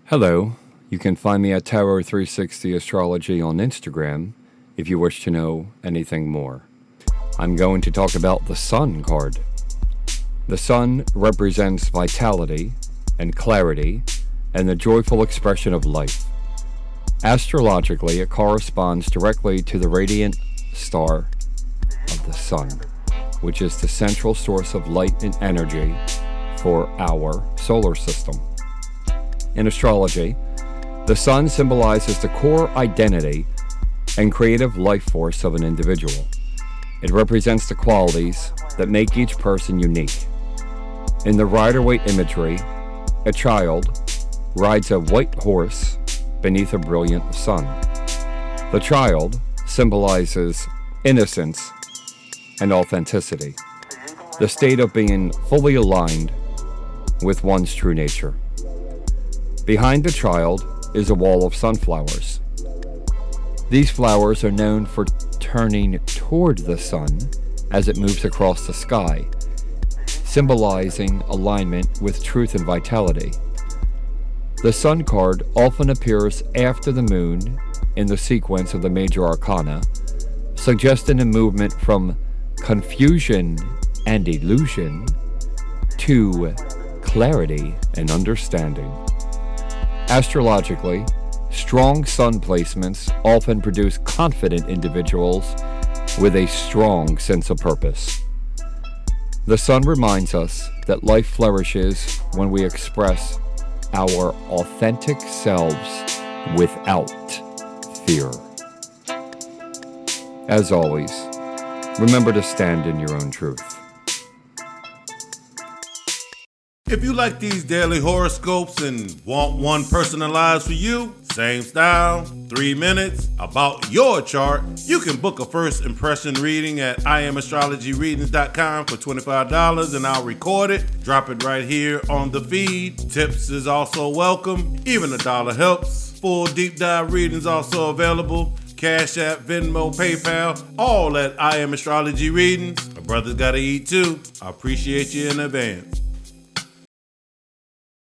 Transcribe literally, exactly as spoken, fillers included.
Hello, you can find me at Tarot three sixty Astrology on Instagram if you wish to know anything more. I'm going to talk about the Sun card. The Sun represents vitality and clarity and the joyful expression of life. Astrologically, it corresponds directly to the radiant star of the Sun, which is the central source of light and energy for our solar system. In astrology, the Sun symbolizes the core identity and creative life force of an individual. It represents the qualities that make each person unique. In the Rider-Waite imagery, a child rides a white horse beneath a brilliant sun. The child symbolizes innocence and authenticity, the state of being fully aligned with one's true nature. Behind the child is a wall of sunflowers. These flowers are known for turning toward the sun as it moves across the sky, symbolizing alignment with truth and vitality. The Sun card often appears after the moon in the sequence of the major arcana, suggesting a movement from confusion and illusion to clarity and understanding. Astrologically, strong sun placements often produce confident individuals with a strong sense of purpose. The Sun reminds us that life flourishes when we express our authentic selves without fear. As always, remember to stand in your own truth. If you like these daily horoscopes and want one personalized for you, same style, three minutes, about your chart, you can book a first impression reading at I am astrology readings dot com for twenty-five dollars and I'll record it, drop it right here on the feed. Tips is also welcome, even a dollar helps. Full deep dive readings also available. Cash App, Venmo, PayPal, all at I Am Astrology Readings. My brother's gotta eat too. I appreciate you in advance.